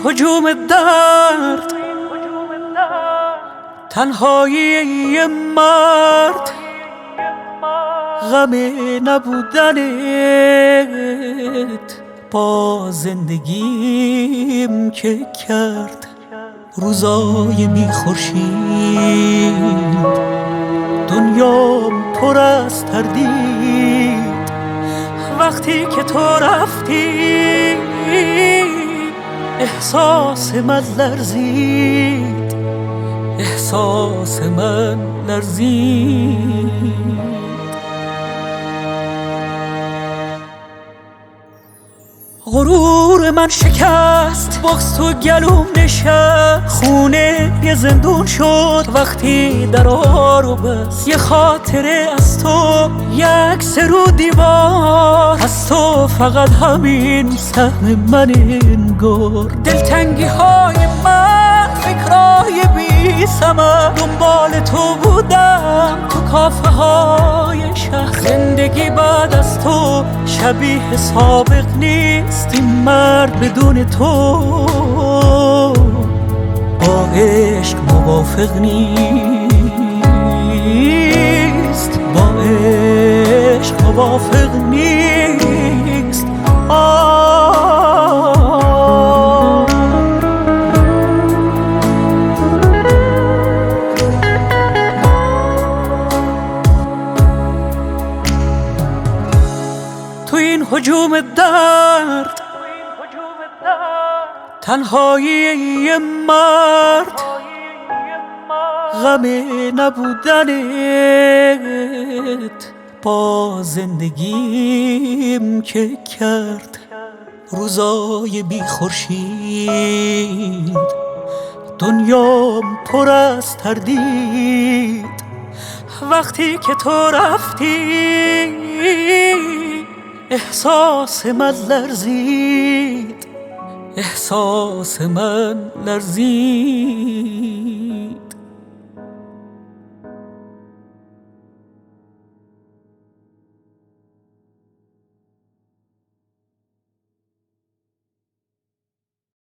هجوم درد، تنهایی مرد، غم نبودنت با زندگیم که کرد روزای بی خورشید. دنیام پر از تردید وقتی که تو رفتی، احساس من لرزید، احساس من لرزید. غرور من شکست، بغض تو گلوم نشست، خونه یه زندون شد وقتی درا رو بست. یه خاطره از تو، یک سرو دیوار، از تو فقط همین سهم من انگار. دلتنگی های من، فکرای بی ثمر، دنبال تو بودم تو کافه های شهر. زندگی بعد از تو شبیه سابق نیست، این مرد بدون تو با عشق موافق نیست، با عشق موافق نیست. تو این هجوم درد، تنهایی مرد، غم نبودنت با زندگیم که کرد روزای بی خورشید. دنیام پر از تردید وقتی که تو رفتی، احساس من لرزید، احساس من لرزید.